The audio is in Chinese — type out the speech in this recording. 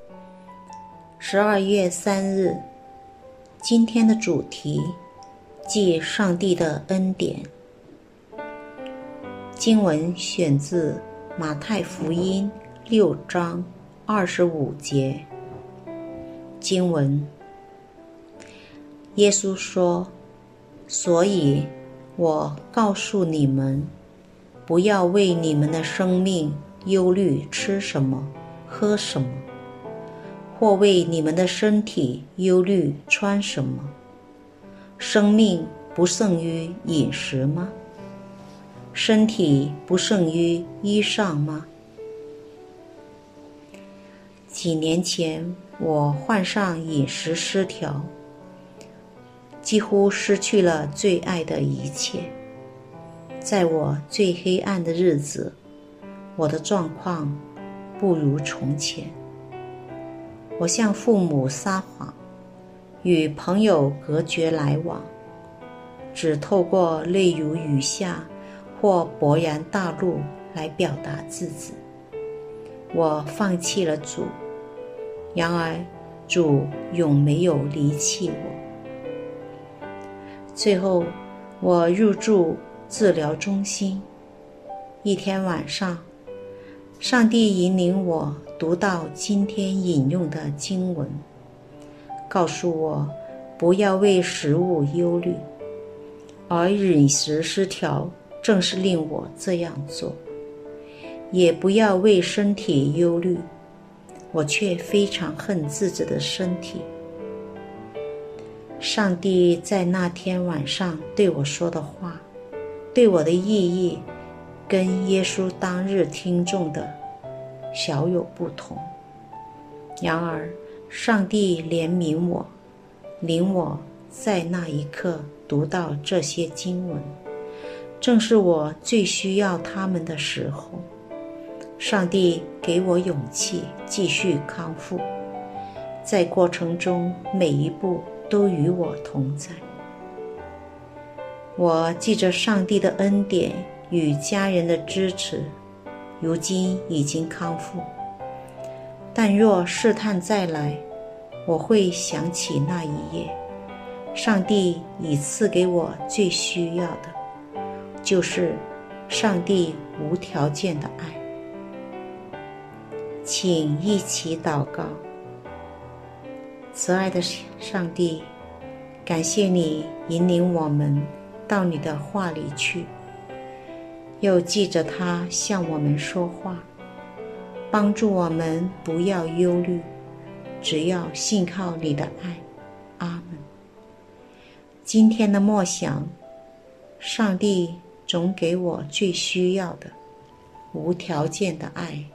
12月3日，今天的主题即上帝的恩典。经文选自马太福音6章25节。经文：耶稣说，所以我告诉你们，不要为你们的生命忧虑吃什么喝什么，或为你们的身体忧虑穿什么。生命不胜于饮食吗？身体不胜于衣裳吗？几年前，我患上饮食失调，几乎失去了最爱的一切。在我最黑暗的日子，我的状况不如从前。我向父母撒谎，与朋友隔绝来往，只透过泪如雨下或勃然大怒来表达自己。我放弃了主，然而主永没有离弃我。最后，我入住治疗中心。一天晚上，上帝引领我读到今天引用的经文，告诉我不要为食物忧虑，而饮食失调正是令我这样做。也不要为身体忧虑，我却非常恨自己的身体。上帝在那天晚上对我说的话，对我的意义跟耶稣当日听众的小有不同。然而，上帝怜悯我，领我在那一刻读到这些经文，正是我最需要他们的时候。上帝给我勇气继续康复，在过程中每一步都与我同在。我记着上帝的恩典与家人的支持，如今已经康复。但若试探再来，我会想起那一夜，上帝已赐给我最需要的，就是上帝无条件的爱。请一起祷告。慈爱的上帝，感谢你引领我们到你的话里去，又记着他向我们说话，帮助我们不要忧虑，只要信靠你的爱。阿们。今天的默想，上帝总给我最需要的，无条件的爱。